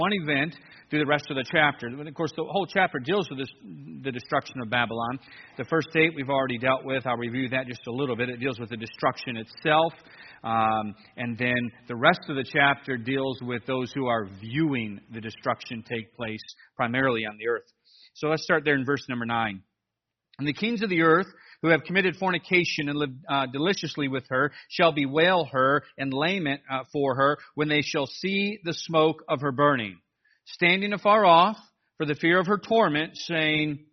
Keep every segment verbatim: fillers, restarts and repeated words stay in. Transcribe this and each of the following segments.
one event through the rest of the chapter. And of course, the whole chapter deals with this, the destruction of Babylon. The first eight we've already dealt with. I'll review that just a little bit. It deals with the destruction itself. Um, and then the rest of the chapter deals with those who are viewing the destruction take place primarily on the earth. So let's start there in verse number nine. And the kings of the earth who have committed fornication and lived uh, deliciously with her shall bewail her and lament uh, for her when they shall see the smoke of her burning, standing afar off for the fear of her torment, saying,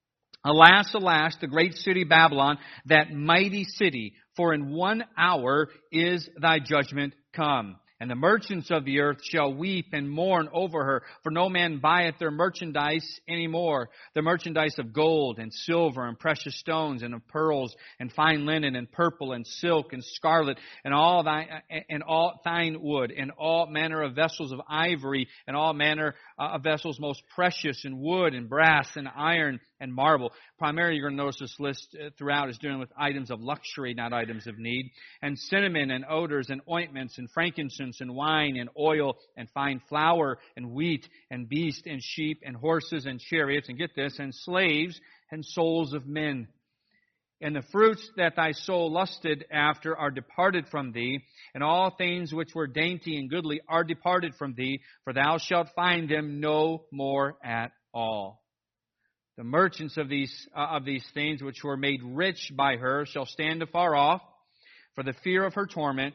Alas, alas, the great city Babylon, that mighty city, for in one hour is thy judgment come. And the merchants of the earth shall weep and mourn over her, for no man buyeth their merchandise any more. The merchandise of gold and silver and precious stones and of pearls and fine linen and purple and silk and scarlet and all thy and all thine wood and all manner of vessels of ivory and all manner of vessels most precious and wood and brass and iron and marble. Primarily, you're going to notice this list throughout is dealing with items of luxury, not items of need. And cinnamon and odors and ointments and frankincense and wine and oil and fine flour and wheat and beast and sheep and horses and chariots. And get this, and slaves and souls of men. And the fruits that thy soul lusted after are departed from thee, and all things which were dainty and goodly are departed from thee, for thou shalt find them no more at all. The merchants of these uh, of these things which were made rich by her shall stand afar off for the fear of her torment,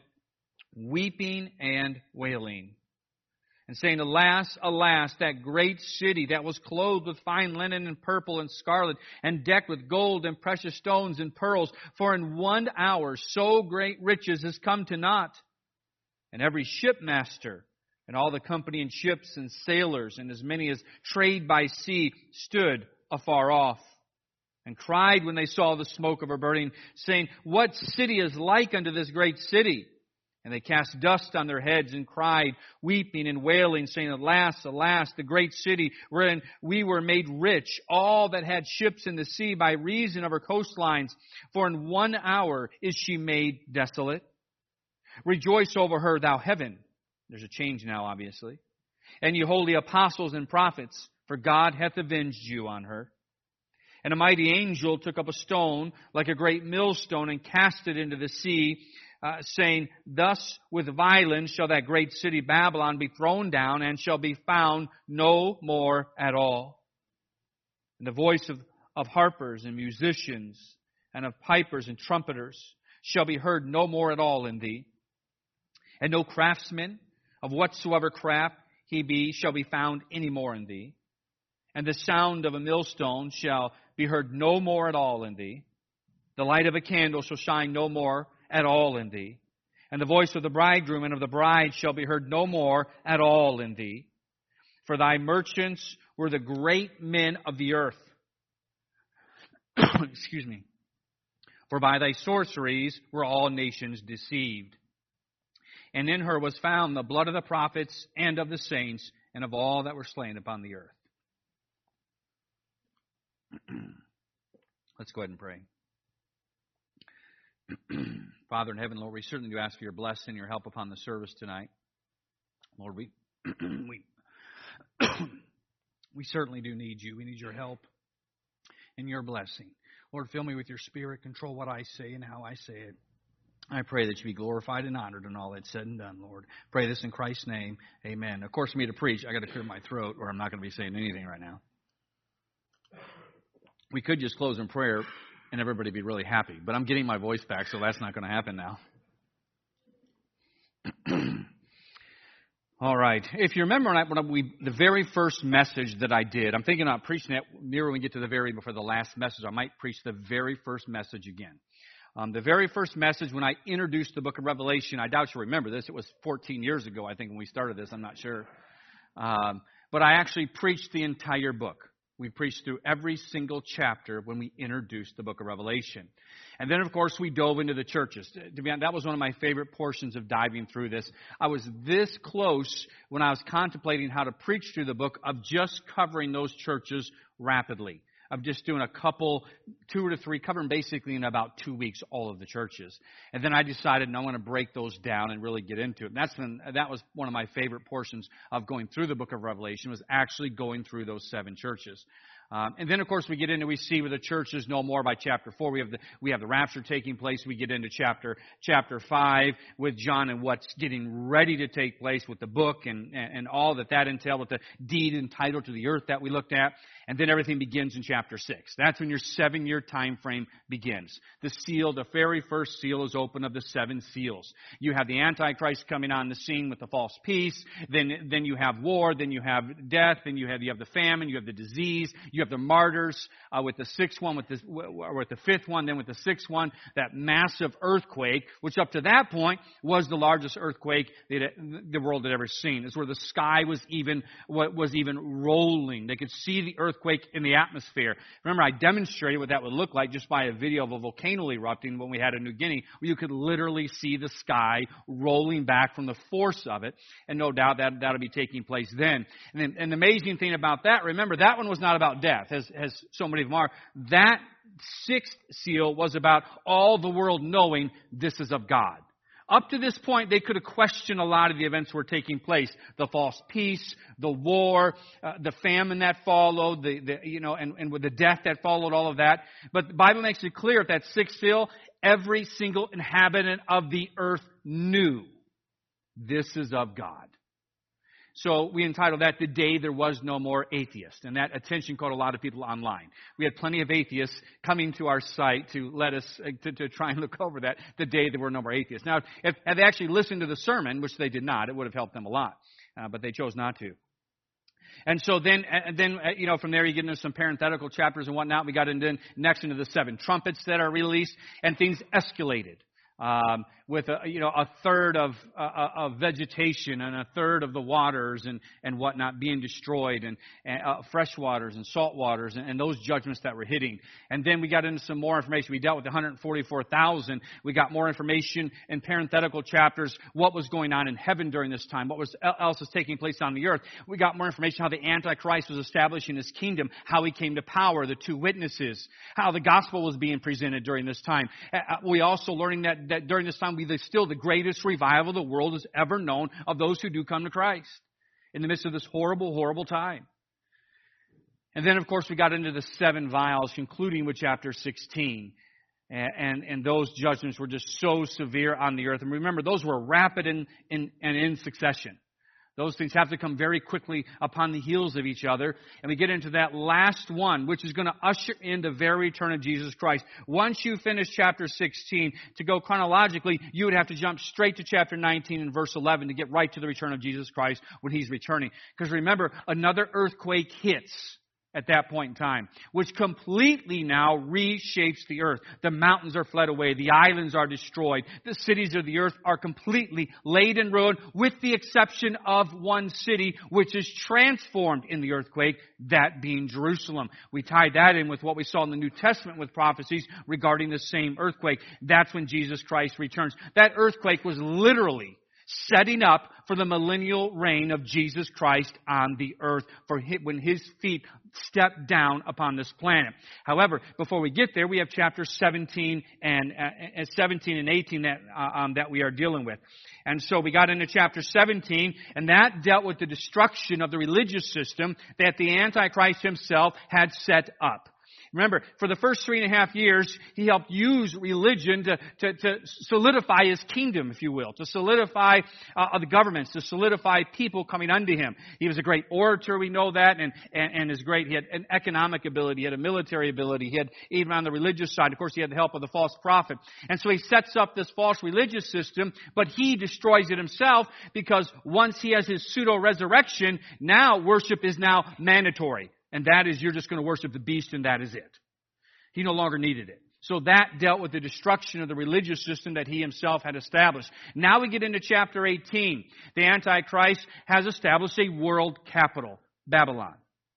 weeping and wailing, and saying, Alas, alas, that great city that was clothed with fine linen and purple and scarlet, and decked with gold and precious stones and pearls, for in one hour so great riches has come to naught. And every shipmaster and all the company in ships and sailors, and as many as trade by sea, stood afar off, and cried when they saw the smoke of her burning, saying, What city is like unto this great city? And they cast dust on their heads and cried, weeping and wailing, saying, Alas, alas, the great city wherein we were made rich, all that had ships in the sea by reason of her coastlines. For in one hour is she made desolate. Rejoice over her, thou heaven. There's a change now, obviously. And you holy apostles and prophets, for God hath avenged you on her. And a mighty angel took up a stone like a great millstone and cast it into the sea, uh, saying, Thus with violence shall that great city Babylon be thrown down, and shall be found no more at all. And the voice of, of harpers and musicians and of pipers and trumpeters shall be heard no more at all in thee. And no craftsman of whatsoever craft he be shall be found any more in thee. And the sound of a millstone shall be heard no more at all in thee. The light of a candle shall shine no more at all in thee. And the voice of the bridegroom and of the bride shall be heard no more at all in thee. For thy merchants were the great men of the earth. Excuse me. For by thy sorceries were all nations deceived. And in her was found the blood of the prophets and of the saints and of all that were slain upon the earth. Let's go ahead and pray. Father in heaven, Lord, we certainly do ask for your blessing, your help upon the service tonight. Lord, we we we certainly do need you. We need your help and your blessing. Lord, fill me with your Spirit. Control what I say and how I say it. I pray that you be glorified and honored in all that's said and done, Lord. Pray this in Christ's name. Amen. Of course, for me to preach, I got to clear my throat, or I'm not going to be saying anything right now. We could just close in prayer and everybody be really happy. But I'm getting my voice back, so that's not going to happen now. All right. If you remember when we, the very first message that I did, I'm thinking about preaching that near when we get to the very, before the last message, I might preach the very first message again. Um, the very first message when I introduced the book of Revelation, I doubt you remember this. It was fourteen years ago, I think, when we started this. I'm not sure. Um, but I actually preached the entire book. We preached through every single chapter when we introduced the book of Revelation. And then, of course, we dove into the churches. To be honest, that was one of my favorite portions of diving through this. I was this close when I was contemplating how to preach through the book of just covering those churches rapidly. of just doing a couple, two to three, covering basically in about two weeks all of the churches. And then I decided, no, I want to break those down and really get into it. And that's when, that was one of my favorite portions of going through the book of Revelation, was actually going through those seven churches. Um, and then, of course, we get into, we see where the church is no more by chapter four. We have the we have the rapture taking place. We get into chapter chapter five with John and what's getting ready to take place with the book and, and, and all that that entailed, with the deed and title to the earth that we looked at. And then everything begins in chapter six. That's when your seven-year time frame begins. The seal, the very first seal is open of the seven seals. You have the Antichrist coming on the scene with the false peace. Then, then you have war. Then you have death. Then you have you have the famine. You have the disease. You have the martyrs uh, with the sixth one, with the with the fifth one. Then with the sixth one, that massive earthquake, which up to that point was the largest earthquake that the world had ever seen. It's where the sky was even was even rolling. They could see the earth. Earthquake in the atmosphere. Remember, I demonstrated what that would look like just by a video of a volcano erupting when we had in New Guinea, where you could literally see the sky rolling back from the force of it. And no doubt that that'll be taking place then. And, then, and the amazing thing about that, remember, that one was not about death, as, as so many of them are. That sixth seal was about all the world knowing this is of God. Up to this point, they could have questioned a lot of the events that were taking place. The false peace, the war, uh, the famine that followed, the, the you know, and, and with the death that followed, all of that. But the Bible makes it clear at that sixth seal, every single inhabitant of the earth knew this is of God. So we entitled that The Day There Was No More Atheist. And that attention caught a lot of people online. We had plenty of atheists coming to our site to let us, to, to try and look over that, the day there were no more atheists. Now, if, if they actually listened to the sermon, which they did not, it would have helped them a lot. Uh, but they chose not to. And so then, and then you know, from there you get into some parenthetical chapters and whatnot. We got into next into the seven trumpets that are released, and things escalated. Um, with a, you know a third of uh, of vegetation and a third of the waters and, and whatnot being destroyed, and, and uh, fresh waters and salt waters and, and those judgments that were hitting. And then we got into some more information. We dealt with one hundred forty-four thousand. We got more information in parenthetical chapters, what was going on in heaven during this time, what was else was taking place on the earth. We got more information how the Antichrist was establishing his kingdom, how he came to power, the two witnesses, how the gospel was being presented during this time. Uh, we also learning that that during this time, we there's still the greatest revival the world has ever known of those who do come to Christ in the midst of this horrible, horrible time. And then, of course, we got into the seven vials, concluding with chapter sixteen. And, and, and those judgments were just so severe on the earth. And remember, those were rapid and in, and in succession. Those things have to come very quickly upon the heels of each other. And we get into that last one, which is going to usher in the very return of Jesus Christ. Once you finish chapter sixteen, to go chronologically, you would have to jump straight to chapter nineteen and verse eleven to get right to the return of Jesus Christ when He's returning. Because remember, another earthquake hits at that point in time, which completely now reshapes the earth. The mountains are fled away. The islands are destroyed. The cities of the earth are completely laid in ruin, with the exception of one city, which is transformed in the earthquake, that being Jerusalem. We tied that in with what we saw in the New Testament with prophecies regarding the same earthquake. That's when Jesus Christ returns. That earthquake was literally setting up for the millennial reign of Jesus Christ on the earth, for when His feet step down upon this planet. However, before we get there, we have chapter seventeen and uh, seventeen and eighteen that uh, um, that we are dealing with. And so we got into chapter seventeen, and that dealt with the destruction of the religious system that the Antichrist himself had set up. Remember, for the first three and a half years, he helped use religion to, to, to solidify his kingdom, if you will, to solidify uh, the governments, to solidify people coming unto him. He was a great orator, we know that, and, and, and is great. He had an economic ability, he had a military ability, he had, even on the religious side, of course, he had the help of the false prophet. And so he sets up this false religious system, but he destroys it himself, because once he has his pseudo-resurrection, now worship is now mandatory. And that is, you're just going to worship the beast, and that is it. He no longer needed it. So that dealt with the destruction of the religious system that he himself had established. Now we get into chapter eighteen. The Antichrist has established a world capital, Babylon.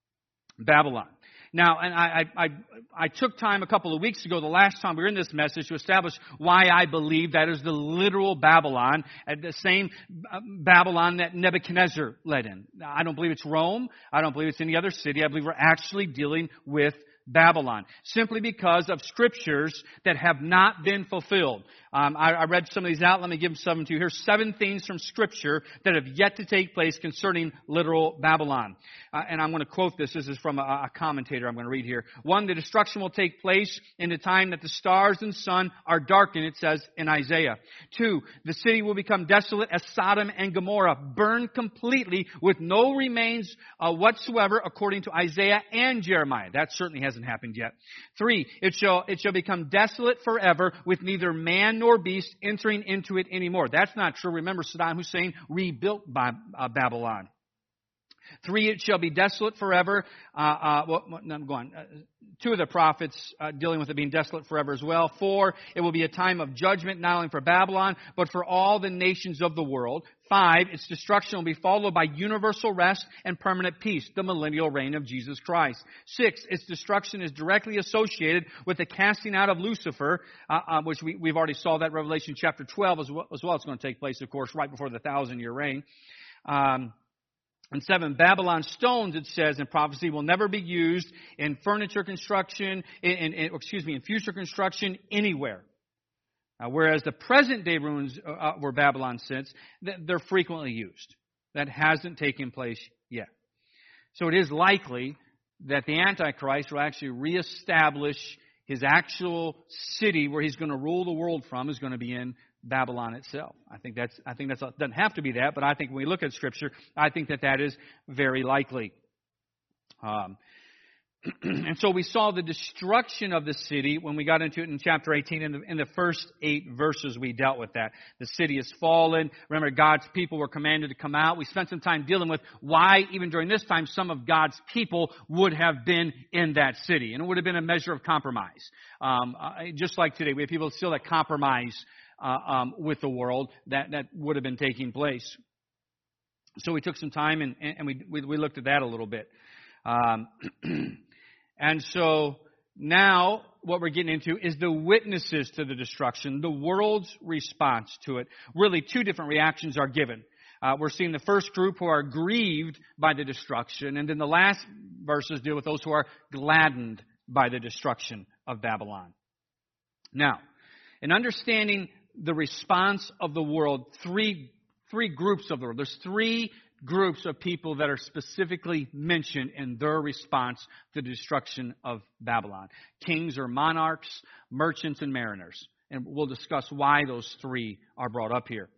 Babylon. Now, and I, I, I, I took time a couple of weeks ago, the last time we were in this message, to establish why I believe that is the literal Babylon, the same Babylon that Nebuchadnezzar led in. I don't believe it's Rome. I don't believe it's any other city. I believe we're actually dealing with Babylon, simply because of scriptures that have not been fulfilled. Um, I, I read some of these out. Let me give them some to you. Here's seven things from Scripture that have yet to take place concerning literal Babylon. Uh, and I'm going to quote this. This is from a, a commentator I'm going to read here. One, the destruction will take place in the time that the stars and sun are darkened, it says in Isaiah. Two, the city will become desolate as Sodom and Gomorrah, burned completely with no remains uh, whatsoever, according to Isaiah and Jeremiah. That certainly hasn't happened yet. Three, it shall, it shall become desolate forever, with neither man nor beast entering into it anymore. That's not true. Remember, Saddam Hussein rebuilt by, uh, Babylon. Three, it shall be desolate forever. Uh, uh, well, no, go on. Uh, two of the prophets uh, dealing with it being desolate forever as well. Four, it will be a time of judgment not only for Babylon, but for all the nations of the world. Five, its destruction will be followed by universal rest and permanent peace, the millennial reign of Jesus Christ. Six, its destruction is directly associated with the casting out of Lucifer, uh, uh, which we, we've already saw that Revelation chapter twelve as well. As well. It's going to take place, of course, right before the thousand-year reign. Um, And seven, Babylon stones, it says in prophecy, will never be used in furniture construction, in, in, in excuse me, in future construction anywhere. Uh, whereas the present-day ruins uh, where Babylon sits, they're frequently used. That hasn't taken place yet. So it is likely that the Antichrist will actually reestablish his actual city where he's going to rule the world from is going to be in Babylon itself. I think that's, I think that's, doesn't have to be that, but I think when we look at Scripture, I think that that is very likely. Um, and so we saw the destruction of the city when we got into it in chapter eighteen. In the, in the first eight verses, we dealt with that. The city has fallen. Remember, God's people were commanded to come out. We spent some time dealing with why, even during this time, some of God's people would have been in that city. And it would have been a measure of compromise. Um, just like today, we have people still that compromise Uh, um, with the world, that, that would have been taking place. So we took some time and, and we, we, we looked at that a little bit. Um, and so now what we're getting into is the witnesses to the destruction, the world's response to it. Really, two different reactions are given. Uh, we're seeing the first group who are grieved by the destruction, and then the last verses deal with those who are gladdened by the destruction of Babylon. Now, in understanding the response of the world, three three groups of the world. There's three groups of people that are specifically mentioned in their response to the destruction of Babylon. Kings or monarchs, merchants and mariners. And we'll discuss why those three are brought up here.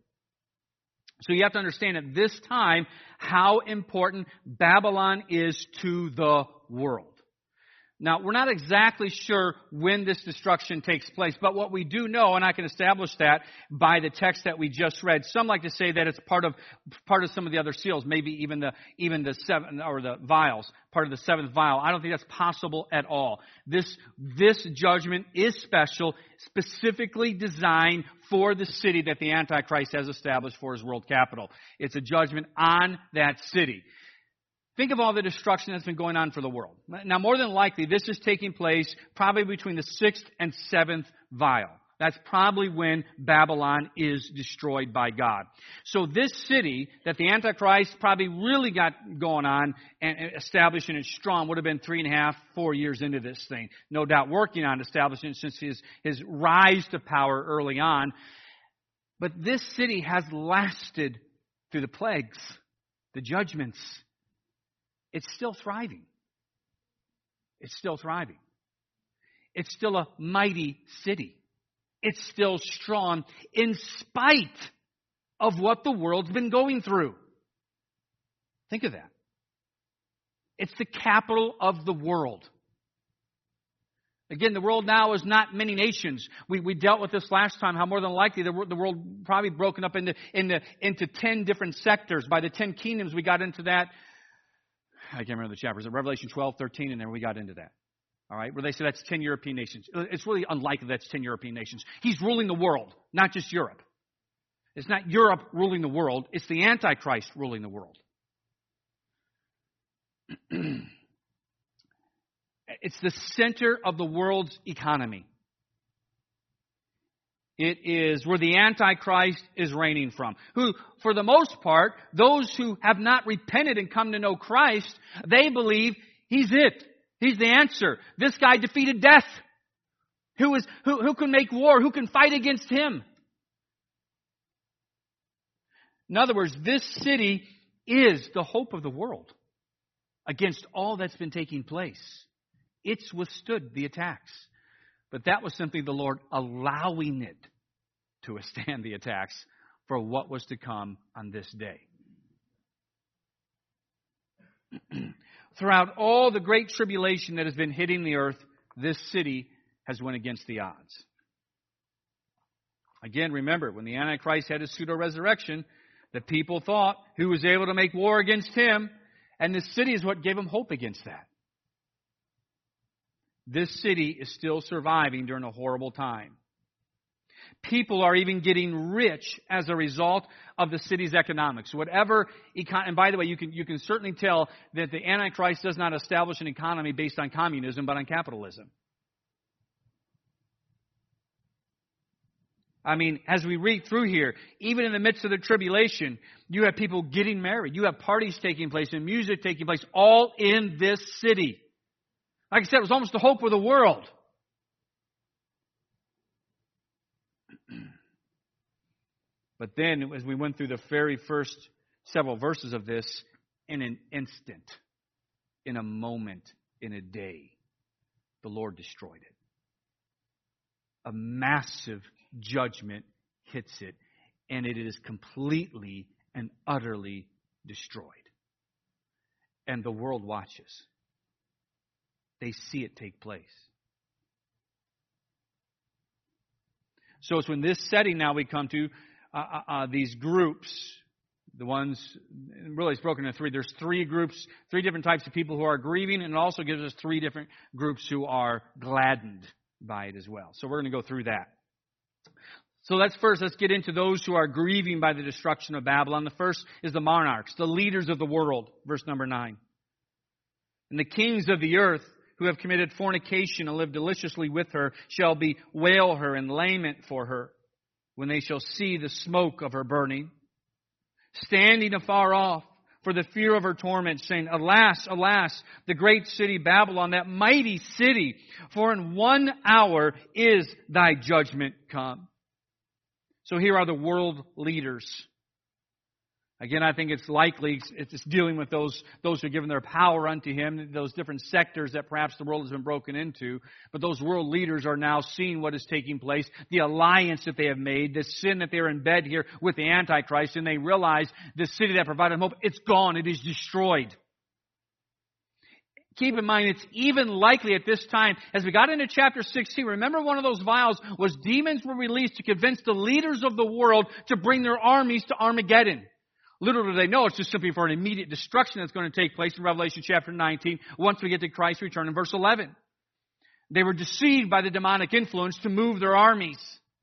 So you have to understand at this time how important Babylon is to the world. Now, we're not exactly sure when this destruction takes place, but what we do know, and I can establish that by the text that we just read. Some like to say that it's part of part of some of the other seals, maybe even the even the seven or the vials, part of the seventh vial. I don't think that's possible at all. This this judgment is special, specifically designed for the city that the Antichrist has established for his world capital. It's a judgment on that city. Think of all the destruction that's been going on for the world. Now, more than likely, this is taking place probably between the sixth and seventh vial. That's probably when Babylon is destroyed by God. So this city that the Antichrist probably really got going on and establishing it strong would have been three and a half, four years into this thing. No doubt working on establishing it since his, his rise to power early on. But this city has lasted through the plagues, the judgments. It's still thriving. It's still thriving. It's still a mighty city. It's still strong in spite of what the world's been going through. Think of that. It's the capital of the world. Again, the world now is not many nations. We we dealt with this last time, how more than likely the, the world probably broken up into, into, into ten different sectors. By the ten kingdoms, we got into that. I can't remember the chapters. Revelation twelve, thirteen, and then we got into that. All right, where they say that's ten European nations. It's really unlikely that's ten European nations. He's ruling the world, not just Europe. It's not Europe ruling the world. It's the Antichrist ruling the world. It's the center of the world's economy. It is where the Antichrist is reigning from. Who, for the most part, those who have not repented and come to know Christ, they believe he's it. He's the answer. This guy defeated death. Who is who, who can make war? Who can fight against him? In other words, this city is the hope of the world against all that's been taking place. It's withstood the attacks. But that was simply the Lord allowing it to withstand the attacks for what was to come on this day. Throughout all the great tribulation that has been hitting the earth, this city has went against the odds. Again, remember, when the Antichrist had his pseudo-resurrection, the people thought who was able to make war against him, and this city is what gave him hope against that. This city is still surviving during a horrible time. People are even getting rich as a result of the city's economics. Whatever econ- and by the way, you can you can certainly tell that the Antichrist does not establish an economy based on communism, but on capitalism. I mean, as we read through here, even in the midst of the tribulation, you have people getting married. You have parties taking place and music taking place, all in this city. Like I said, it was almost the hope of the world. But then, as we went through the very first several verses of this, in an instant, in a moment, in a day, the Lord destroyed it. A massive judgment hits it, and it is completely and utterly destroyed. And the world watches. They see it take place. So it's when this setting now we come to uh, uh, uh, these groups, the ones, really it's broken into three. There's three groups, three different types of people who are grieving, and it also gives us three different groups who are gladdened by it as well. So we're going to go through that. So let's first, let's get into those who are grieving by the destruction of Babylon. The first is the monarchs, the leaders of the world, verse number nine. And the kings of the earth who have committed fornication and lived deliciously with her shall bewail her and lament for her when they shall see the smoke of her burning, standing afar off for the fear of her torment, saying, Alas, alas, the great city Babylon, that mighty city, for in one hour is thy judgment come. So here are the world leaders. Again, I think it's likely it's dealing with those, those who are given their power unto him, those different sectors that perhaps the world has been broken into. But those world leaders are now seeing what is taking place, the alliance that they have made, the sin that they're in bed here with the Antichrist, and they realize the city that provided them hope, it's gone, it is destroyed. Keep in mind, it's even likely at this time, as we got into chapter sixteen, remember one of those vials was demons were released to convince the leaders of the world to bring their armies to Armageddon. Little do they know it's just simply for an immediate destruction that's going to take place in Revelation chapter nineteen once we get to Christ's return in verse eleven. They were deceived by the demonic influence to move their armies.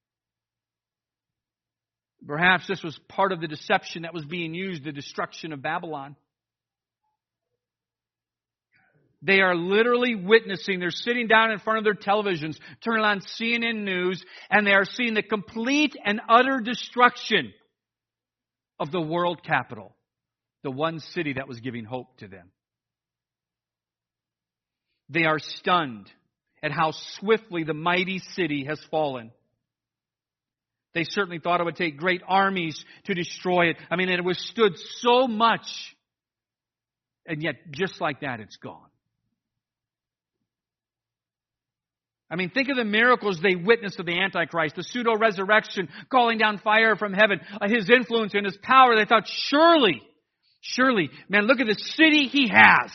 Perhaps this was part of the deception that was being used, the destruction of Babylon. They are literally witnessing, they're sitting down in front of their televisions, turning on C N N News, and they are seeing the complete and utter destruction of the world capital, the one city that was giving hope to them. They are stunned at how swiftly the mighty city has fallen. They certainly thought it would take great armies to destroy it. I mean, it withstood so much, and yet just like that, it's gone. I mean, think of the miracles they witnessed of the Antichrist, the pseudo-resurrection, calling down fire from heaven, uh, his influence and his power. They thought, surely, surely, man, look at the city he has.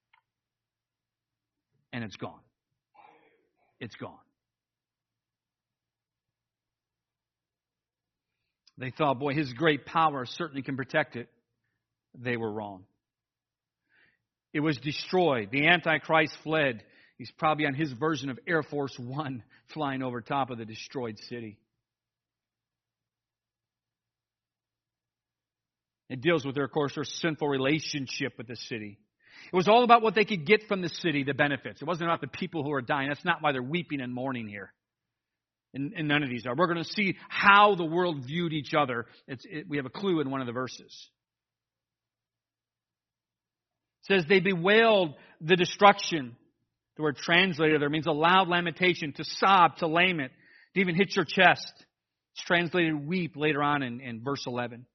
And it's gone. It's gone. They thought, boy, his great power certainly can protect it. They were wrong. It was destroyed. The Antichrist fled. He's probably on his version of Air Force One flying over top of the destroyed city. It deals with, their, of course, their sinful relationship with the city. It was all about what they could get from the city, the benefits. It wasn't about the people who are dying. That's not why they're weeping and mourning here. And, and none of these are. We're going to see how the world viewed each other. It's, it, we have a clue in one of the verses. It says they bewailed the destruction. The word translated there means a loud lamentation, to sob, to lament, to even hit your chest. It's translated weep later on in, in verse eleven.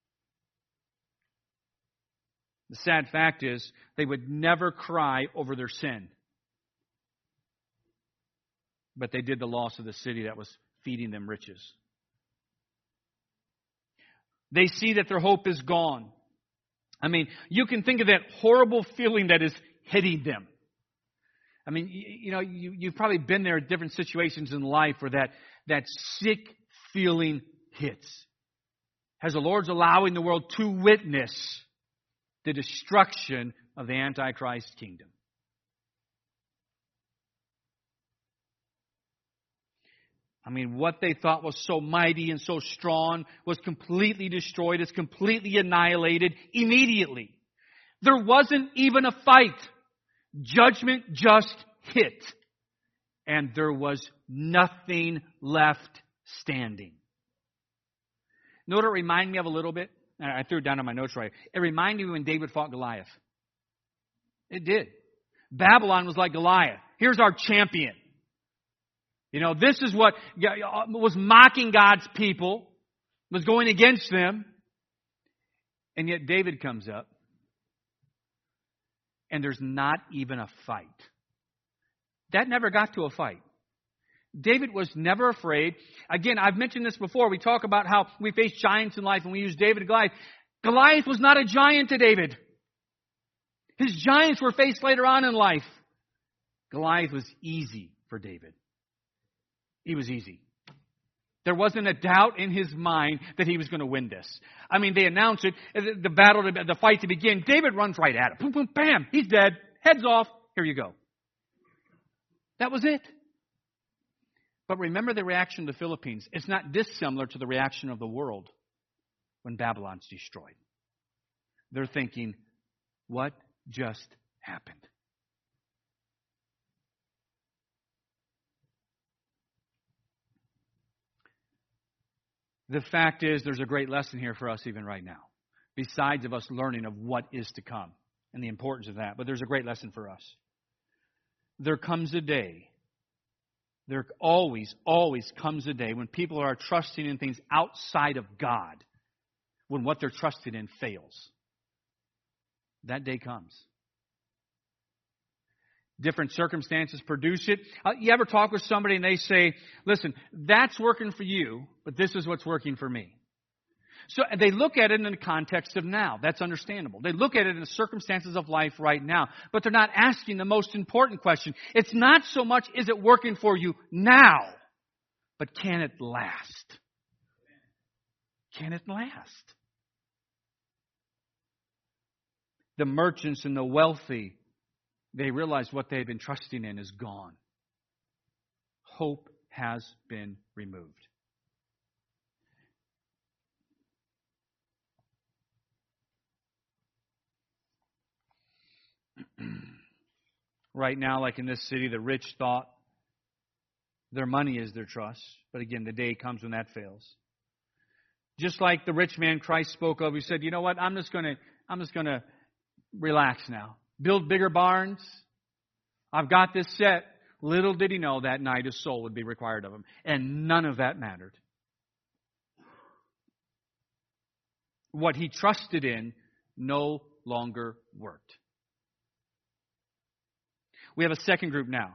The sad fact is they would never cry over their sin. But they did the loss of the city that was feeding them riches. They see that their hope is gone. I mean, you can think of that horrible feeling that is hitting them. I mean, you, you know, you, you've probably been there at different situations in life where that, that sick feeling hits. As the Lord's allowing the world to witness the destruction of the Antichrist kingdom. I mean, what they thought was so mighty and so strong was completely destroyed. It's completely annihilated immediately. There wasn't even a fight. Judgment just hit. And there was nothing left standing. You know what it reminded me of a little bit? I threw it down on my notes right. It reminded me when David fought Goliath. It did. Babylon was like Goliath. Here's our champion. You know, this is what was mocking God's people, was going against them. And yet David comes up, and there's not even a fight. That never got to a fight. David was never afraid. Again, I've mentioned this before. We talk about how we face giants in life, and we use David and Goliath. Goliath was not a giant to David. His giants were faced later on in life. Goliath was easy for David. He was easy. There wasn't a doubt in his mind that he was going to win this. I mean, they announced it, the battle, the fight to begin. David runs right at it. Boom, boom, bam. He's dead. Heads off. Here you go. That was it. But remember the reaction of the Philippines. It's not dissimilar to the reaction of the world when Babylon's destroyed. They're thinking, what just happened? The fact is, there's a great lesson here for us even right now. Besides of us learning of what is to come and the importance of that. But there's a great lesson for us. There comes a day, there always, always comes a day when people are trusting in things outside of God, when what they're trusted in fails. That day comes. Different circumstances produce it. Uh, you ever talk with somebody and they say, listen, that's working for you, but this is what's working for me. So they look at it in the context of now. That's understandable. They look at it in the circumstances of life right now. But they're not asking the most important question. It's not so much, is it working for you now? But can it last? Can it last? The merchants and the wealthy, they realize what they've been trusting in is gone. Hope has been removed. Right now, like in this city, the rich thought their money is their trust. But again, the day comes when that fails. Just like the rich man Christ spoke of, he said, you know what, I'm just gonna I'm just gonna relax now. Build bigger barns. I've got this set. Little did he know that night his soul would be required of him. And none of that mattered. What he trusted in no longer worked. We have a second group now.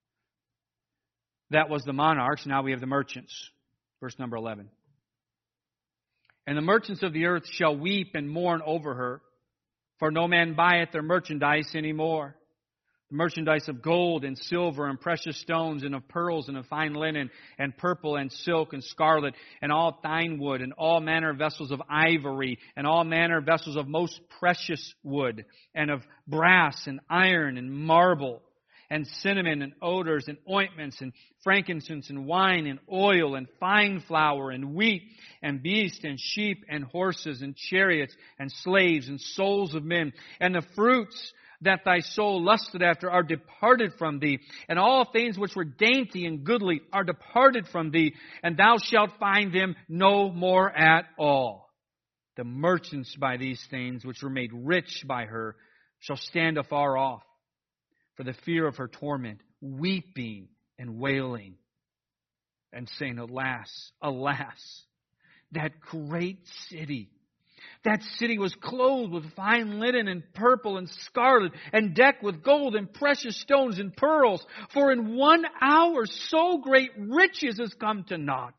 That was the monarchs. Now we have the merchants. Verse number eleven. And the merchants of the earth shall weep and mourn over her, for no man buyeth their merchandise any more. The merchandise of gold and silver and precious stones and of pearls and of fine linen and purple and silk and scarlet and all fine wood and all manner of vessels of ivory and all manner of vessels of most precious wood and of brass and iron and marble and cinnamon and odors and ointments and frankincense and wine and oil and fine flour and wheat and beast and sheep and horses and chariots and slaves and souls of men. And the fruits that thy soul lusted after are departed from thee. And all things which were dainty and goodly are departed from thee. And thou shalt find them no more at all. The merchants by these things which were made rich by her shall stand afar off. for the fear of her torment, weeping and wailing, and saying, Alas, alas, that great city. That city was clothed with fine linen and purple and scarlet, and decked with gold and precious stones and pearls. For in one hour so great riches has come to naught.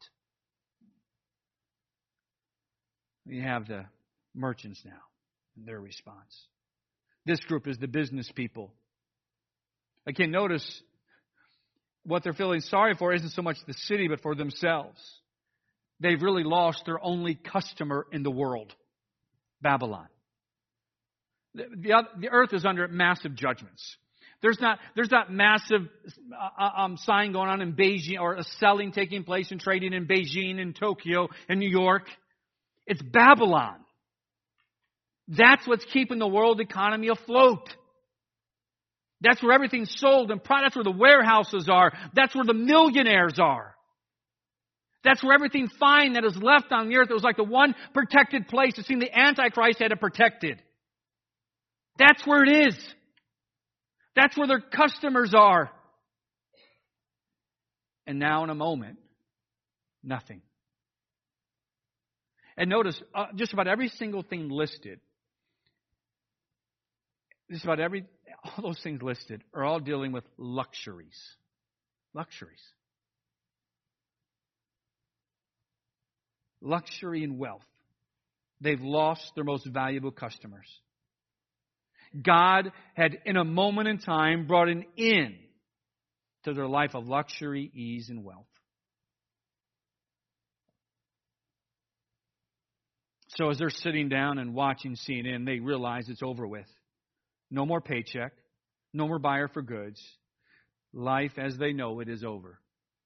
We have the merchants now and their response. This group is the business people. Again, notice what they're feeling sorry for isn't so much the city, but for themselves. They've really lost their only customer in the world, Babylon. The, the, the earth is under massive judgments. There's not, there's not massive uh, um, sign going on in Beijing, or a selling taking place and trading in Beijing and Tokyo and New York. It's Babylon. That's what's keeping the world economy afloat. That's where everything's sold and product. That's where the warehouses are. That's where the millionaires are. That's where everything fine that is left on the earth. It was like the one protected place. It seemed the Antichrist had it protected. That's where it is. That's where their customers are. And now in a moment, nothing. And notice, uh, just about every single thing listed, just about every, all those things listed are all dealing with luxuries. Luxuries. Luxury and wealth. They've lost their most valuable customers. God had, in a moment in time, brought an end to their life of luxury, ease, and wealth. So as they're sitting down and watching C N N, they realize it's over with. No more paycheck. No more buyer for goods. Life as they know it is over.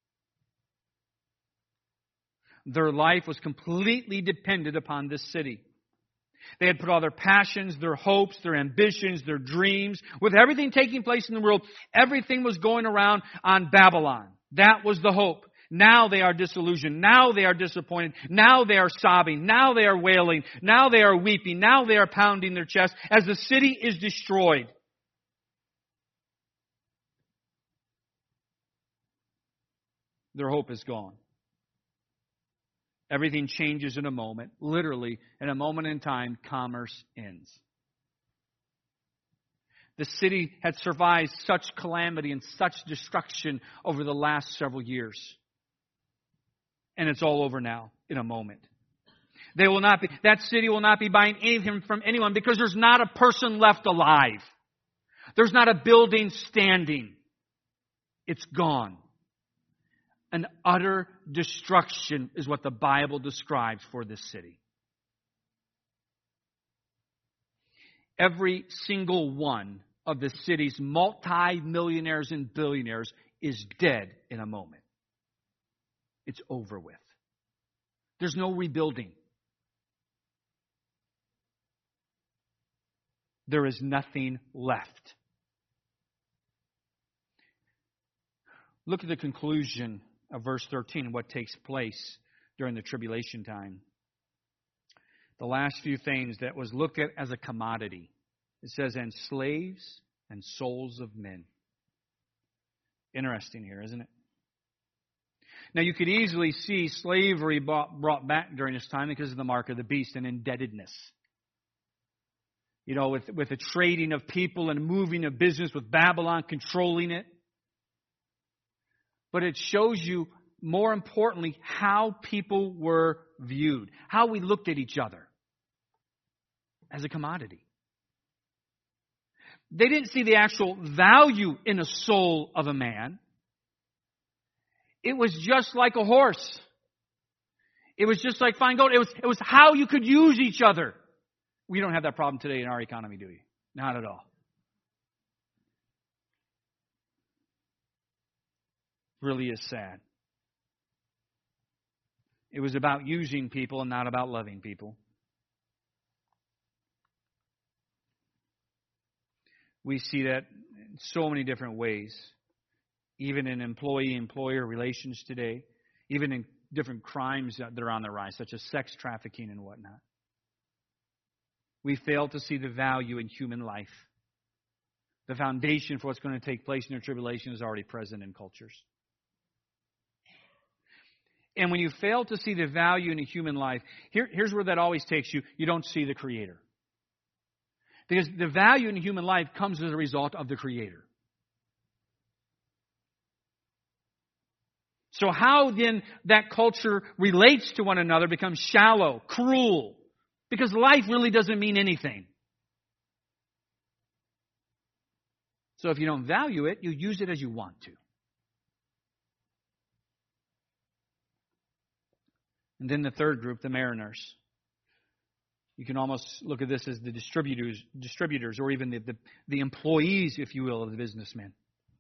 Their life was completely dependent upon this city. They had put all their passions, their hopes, their ambitions, their dreams, with everything taking place in the world, everything was going around on Babylon. That was the hope. Now they are disillusioned. Now they are disappointed. Now they are sobbing. Now they are wailing. Now they are weeping. Now they are pounding their chest as the city is destroyed. Their hope is gone. Everything changes in a moment. Literally, in a moment in time, commerce ends. The city had survived such calamity and such destruction over the last several years. And it's all over now in a moment. They will not be, that city will not be buying anything from anyone because there's not a person left alive. There's not a building standing. It's gone. An utter destruction is what the Bible describes for this city. Every single one of the city's multi-millionaires and billionaires is dead in a moment. It's over with. There's no rebuilding. There is nothing left. Look at the conclusion of verse thirteen, what takes place during the tribulation time. The last few things that was looked at as a commodity. It says, and slaves and souls of men. Interesting here, isn't it? Now, you could easily see slavery brought back during this time because of the mark of the beast and indebtedness. You know, with, with the trading of people and moving of business with Babylon controlling it. But it shows you, more importantly, how people were viewed. How we looked at each other as a commodity. They didn't see the actual value in a soul of a man. It was just like a horse. It was just like fine gold. It was, it was how you could use each other. We don't have that problem today in our economy, do we? Not at all. Really is sad. It was about using people and not about loving people. We see that in so many different ways, even in employee-employer relations today, even in different crimes that are on the rise, such as sex trafficking and whatnot. We fail to see the value in human life, The foundation for what's going to take place in the tribulation is already present in cultures. And when you fail to see the value in a human life, here, here's where that always takes you. You don't see the Creator. Because the value in human life comes as a result of the Creator. So how then that culture relates to one another becomes shallow, cruel. Because life really doesn't mean anything. So if you don't value it, you use it as you want to. And then the third group, the mariners. You can almost look at this as the distributors, distributors, or even the, the, the employees, if you will, of the businessmen.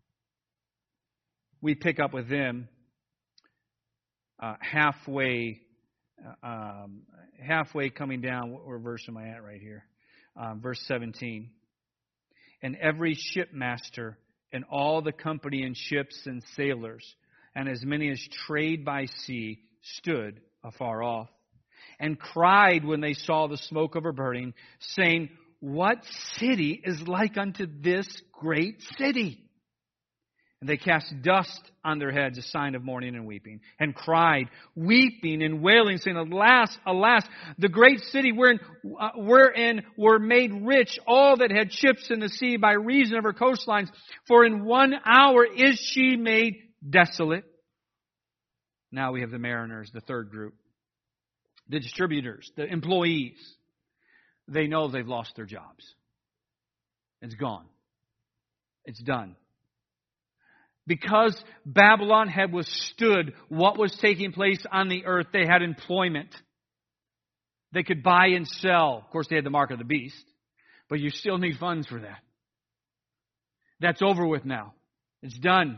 We pick up with them uh, halfway, uh, um, halfway coming down. What verse am I at right here? Um, verse seventeen. And every shipmaster and all the company in ships and sailors, and as many as trade by sea, stood afar off, and cried when they saw the smoke of her burning, saying, What city is like unto this great city? And they cast dust on their heads, a sign of mourning and weeping, and cried, weeping and wailing, saying, Alas, alas, the great city wherein, uh, wherein were made rich all that had ships in the sea by reason of her coastlines, for in one hour is she made desolate. Now we have the mariners, the third group. The distributors, the employees. They know they've lost their jobs. It's gone. It's done. Because Babylon had withstood what was taking place on the earth, they had employment. They could buy and sell. Of course, they had the mark of the beast. But you still need funds for that. That's over with now. It's done.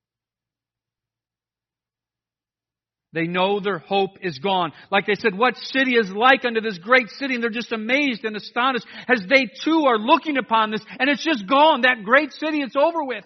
They know their hope is gone. Like they said, what city is like unto this great city? And they're just amazed and astonished as they too are looking upon this. And it's just gone. That great city, it's over with.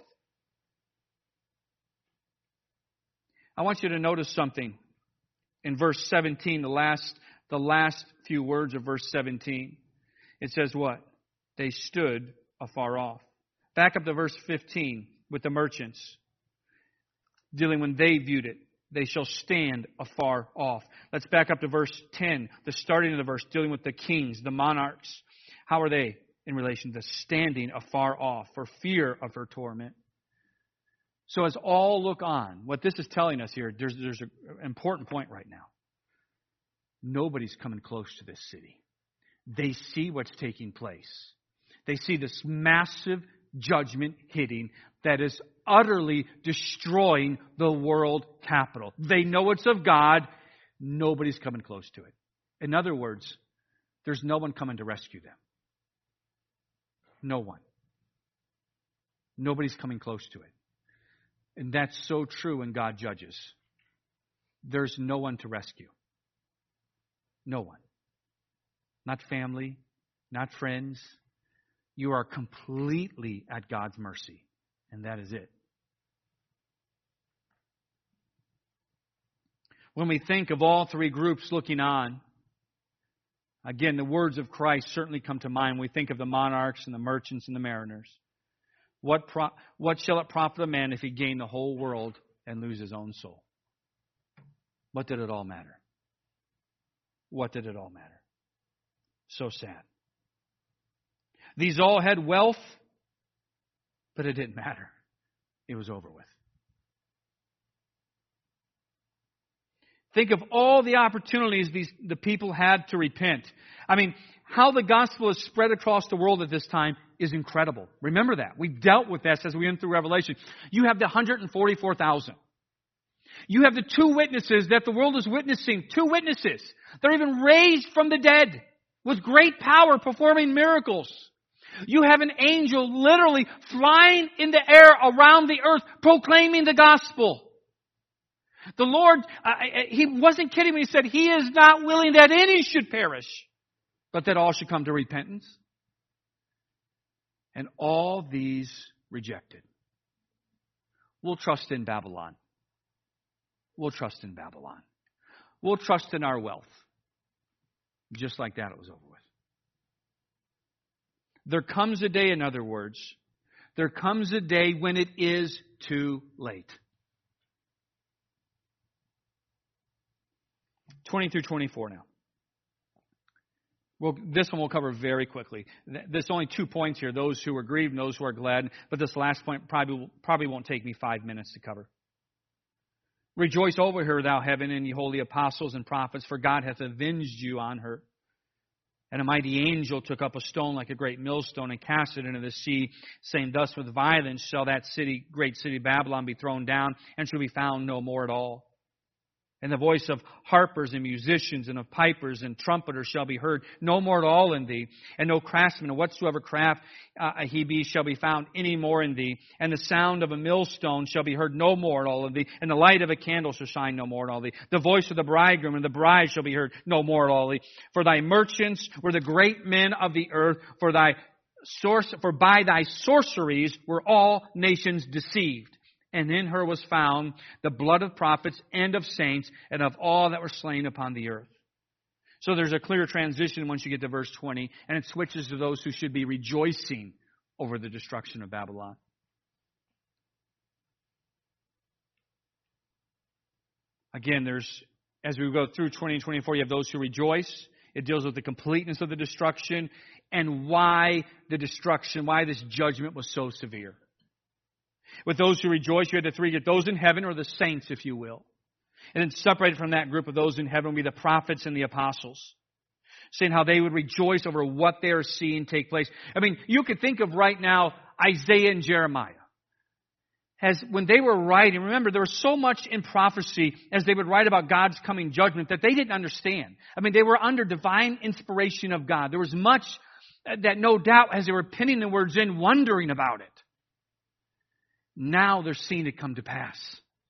I want you to notice something in verse seventeen, the last, the last few words of verse seventeen. It says what? They stood afar off. Back up to verse fifteen with the merchants, dealing when they viewed it. They shall stand afar off. Let's back up to verse ten, the starting of the verse, dealing with the kings, the monarchs. How are they in relation to standing afar off for fear of her torment? So as all look on, what this is telling us here, there's, there's an important point right now. Nobody's coming close to this city. They see what's taking place. They see this massive judgment hitting that is utterly destroying the world capital. They know it's of God. Nobody's coming close to it. In other words, there's no one coming to rescue them. No one. Nobody's coming close to it. And that's so true when God judges. There's no one to rescue. No one. Not family, not friends. You are completely at God's mercy. And that is it. When we think of all three groups looking on, again, the words of Christ certainly come to mind. We think of the monarchs and the merchants and the mariners. What pro- what shall it profit a man if he gain the whole world and lose his own soul? What did it all matter? What did it all matter? So sad. These all had wealth, but it didn't matter. It was over with. Think of all the opportunities these the people had to repent. I mean, how the gospel is spread across the world at this time is incredible. Remember that. We dealt with this as we went through Revelation. You have the one hundred forty-four thousand. You have the two witnesses that the world is witnessing. Two witnesses. They're even raised from the dead with great power performing miracles. You have an angel literally flying in the air around the earth proclaiming the gospel. The Lord, uh, He wasn't kidding when He said He is not willing that any should perish, but that all should come to repentance. And all these rejected. We'll trust in Babylon. We'll trust in Babylon. We'll trust in our wealth. Just like that, it was over with. There comes a day, in other words, There comes a day when it is too late. twenty through twenty-four now. Well, this one we'll cover very quickly. There's only two points here, those who are grieved and those who are glad. But this last point probably, probably won't take me five minutes to cover. Rejoice over her, thou heaven, and ye holy apostles and prophets, for God hath avenged you on her. And a mighty angel took up a stone like a great millstone and cast it into the sea, saying, Thus with violence shall that city, great city Babylon, be thrown down, and shall be found no more at all. And the voice of harpers and musicians and of pipers and trumpeters shall be heard no more at all in thee. And no craftsman of whatsoever craft uh, he be shall be found any more in thee. And the sound of a millstone shall be heard no more at all in thee. And the light of a candle shall shine no more at all in thee. The voice of the bridegroom and the bride shall be heard no more at all in thee. For thy merchants were the great men of the earth. For thy source, for by thy sorceries were all nations deceived. And in her was found the blood of prophets and of saints and of all that were slain upon the earth. So there's a clear transition once you get to verse twenty, and it switches to those who should be rejoicing over the destruction of Babylon. Again, there's, as we go through twenty and twenty-four, you have those who rejoice. It deals with the completeness of the destruction and why the destruction, why this judgment was so severe. With those who rejoice, you had the three groups, those in heaven, or the saints, if you will. And then separated from that group of those in heaven would be the prophets and the apostles, saying how they would rejoice over what they are seeing take place. I mean, you could think of right now Isaiah and Jeremiah. As when they were writing, remember, there was so much in prophecy as they would write about God's coming judgment that they didn't understand. I mean, they were under divine inspiration of God. There was much that no doubt as they were penning the words in, wondering about it. Now they're seeing it come to pass.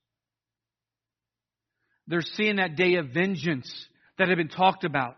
They're seeing that day of vengeance that had been talked about.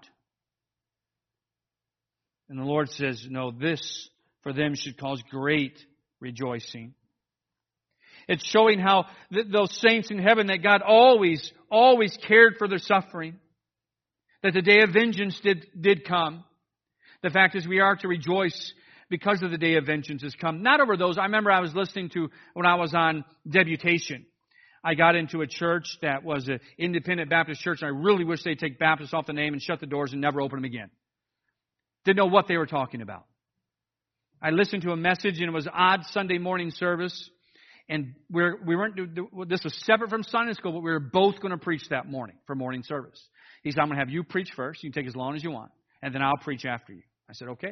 And the Lord says, no, this for them should cause great rejoicing. It's showing how th- those saints in heaven, that God always, always cared for their suffering. That the day of vengeance did, did come. The fact is we are to rejoice because of the day of vengeance has come. Not over those. I remember I was listening to, when I was on deputation, I got into a church that was an independent Baptist church, and I really wish they'd take Baptist off the name and shut the doors and never open them again. Didn't know what they were talking about. I listened to a message, and it was odd Sunday morning service, and we're, we weren't, this was separate from Sunday school, but we were both going to preach that morning for morning service. He said, I'm going to have you preach first. You can take as long as you want, and then I'll preach after you. I said, okay.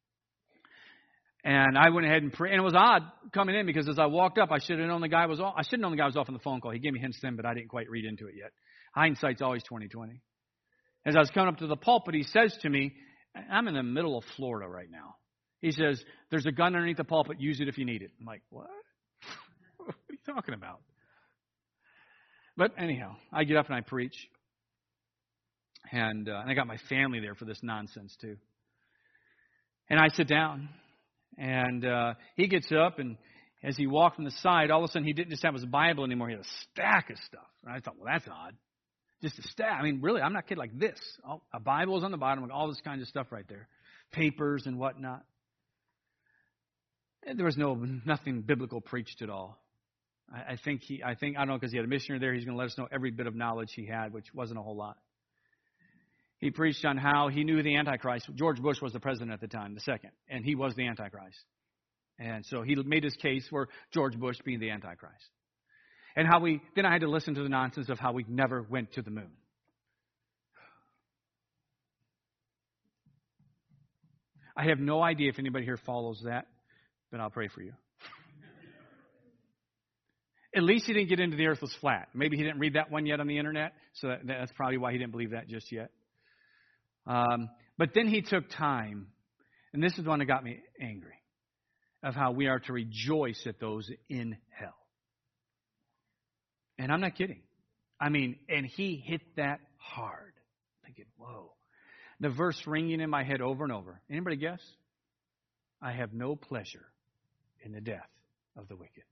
And I went ahead and prayed. And it was odd coming in because as I walked up, I should have known the guy was off. I should have known the guy was off on the phone call. He gave me hints then, but I didn't quite read into it yet. Hindsight's always twenty twenty. As I was coming up to the pulpit, he says to me, I'm in the middle of Florida right now. He says, there's a gun underneath the pulpit. Use it if you need it. I'm like, what? What are you talking about? But anyhow, I get up and I preach. And, uh, and I got my family there for this nonsense too. And I sit down. And uh, he gets up, and as he walked from the side, all of a sudden he didn't just have his Bible anymore. He had a stack of stuff. And I thought, well, that's odd. Just a stack. I mean, really, I'm not kidding, like this. Oh, a Bible is on the bottom, like all this kind of stuff right there. Papers and whatnot. And there was no nothing biblical preached at all. I, I think he, I think, I don't know, because he had a missionary there, he's going to let us know every bit of knowledge he had, which wasn't a whole lot. He preached on how he knew the Antichrist. George Bush was the president at the time, the second, and he was the Antichrist. And so he made his case for George Bush being the Antichrist. And how we, then I had to listen to the nonsense of how we never went to the moon. I have no idea if anybody here follows that, but I'll pray for you. At least he didn't get into the earth was flat. Maybe he didn't read that one yet on the internet, so that, that's probably why he didn't believe that just yet. Um, but then he took time, and this is the one that got me angry, of how we are to rejoice at those in hell. And I'm not kidding. I mean, and he hit that hard. Thinking, whoa. The verse ringing in my head over and over. Anybody guess? I have no pleasure in the death of the wicked.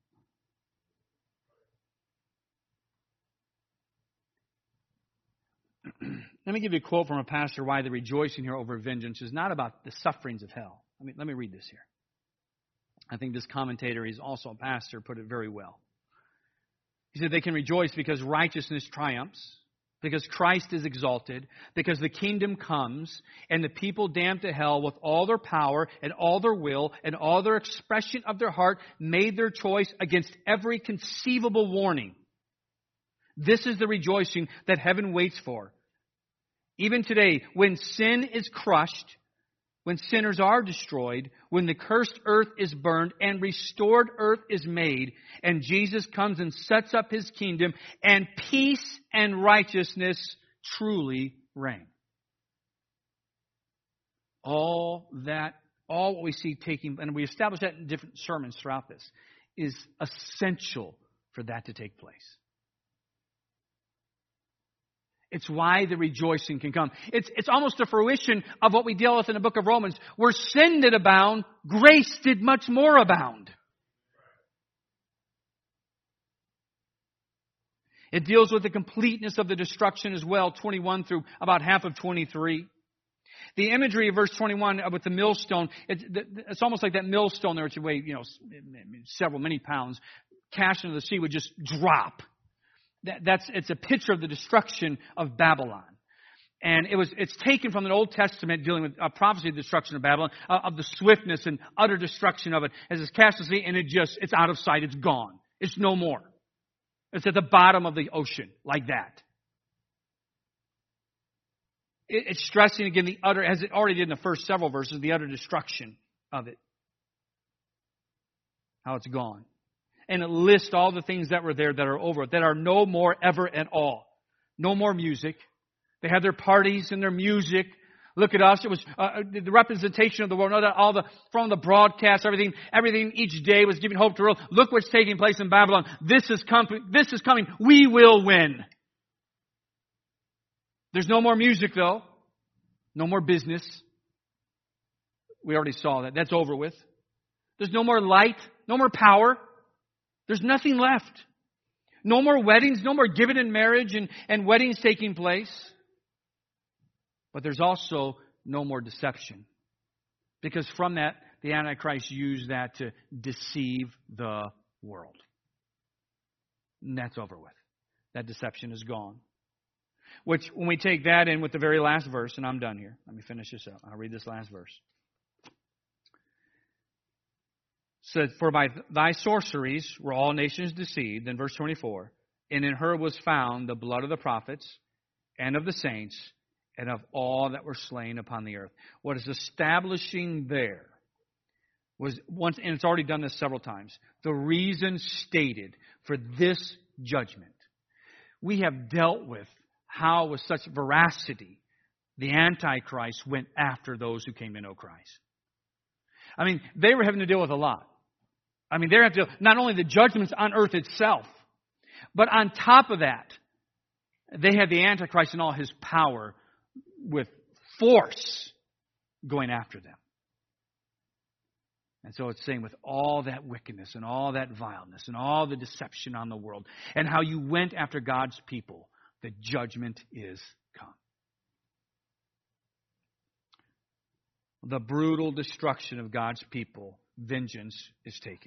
Let me give you a quote from a pastor why the rejoicing here over vengeance is not about the sufferings of hell. I mean, let me read this here. I think this commentator, he's also a pastor, put it very well. He said they can rejoice because righteousness triumphs, because Christ is exalted, because the kingdom comes, and the people damned to hell with all their power and all their will and all their expression of their heart made their choice against every conceivable warning. This is the rejoicing that heaven waits for. Even today, when sin is crushed, when sinners are destroyed, when the cursed earth is burned and restored earth is made, and Jesus comes and sets up His kingdom, and peace and righteousness truly reign. All that, all what we see taking, and we establish that in different sermons throughout this, is essential for that to take place. It's why the rejoicing can come. It's, it's almost a fruition of what we deal with in the book of Romans. Where sin did abound, grace did much more abound. It deals with the completeness of the destruction as well, twenty-one through about half of twenty-three. The imagery of verse twenty-one with the millstone, it's, it's almost like that millstone there, which would weigh, you know, several, many pounds, cast into the sea would just drop. That, that's it's a picture of the destruction of Babylon. And it was it's taken from an Old Testament dealing with a prophecy of the destruction of Babylon, uh, of the swiftness and utter destruction of it. As it's cast to sea, and it just, it's out of sight, it's gone. It's no more. It's at the bottom of the ocean, like that. It, it's stressing again the utter, as it already did in the first several verses, the utter destruction of it. How it's gone. And it lists all the things that were there that are over, that are no more ever at all. No more music. They had their parties and their music. Look at us. It was uh, the representation of the world. No, that all the from the broadcast, everything, everything each day was giving hope to the world. Look what's taking place in Babylon. This is coming. This is coming. We will win. There's no more music though. No more business. We already saw that. That's over with. There's no more light. No more power. There's nothing left. No more weddings, no more giving in marriage and, and weddings taking place. But there's also no more deception. Because from that, the Antichrist used that to deceive the world. And that's over with. That deception is gone. Which, when we take that in with the very last verse, and I'm done here. Let me finish this up. I'll read this last verse. Said, for by thy sorceries were all nations deceived. In verse twenty-four, and in her was found the blood of the prophets and of the saints and of all that were slain upon the earth. What is establishing there was once, and it's already done this several times, the reason stated for this judgment. We have dealt with how with such veracity the Antichrist went after those who came to know Christ. I mean, they were having to deal with a lot. I mean, they have to, not only the judgments on earth itself, but on top of that, they had the Antichrist and all his power with force going after them. And so it's saying with all that wickedness and all that vileness and all the deception on the world and how you went after God's people, the judgment is come. The brutal destruction of God's people, vengeance is taken.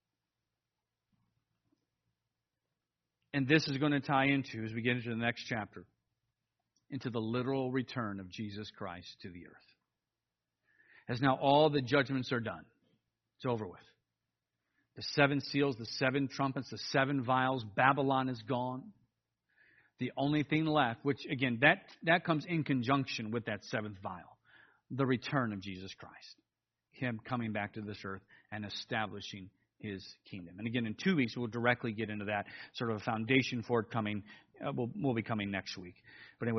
And this is going to tie into, as we get into the next chapter, into the literal return of Jesus Christ to the earth. As now all the judgments are done. It's over with. The seven seals, the seven trumpets, the seven vials, Babylon is gone. The only thing left, which again, that, that comes in conjunction with that seventh vial. The return of Jesus Christ. Him coming back to this earth and establishing His kingdom. And again, in two weeks, we'll directly get into that. Sort of a foundation for it coming, uh, will will be coming next week. But anyway.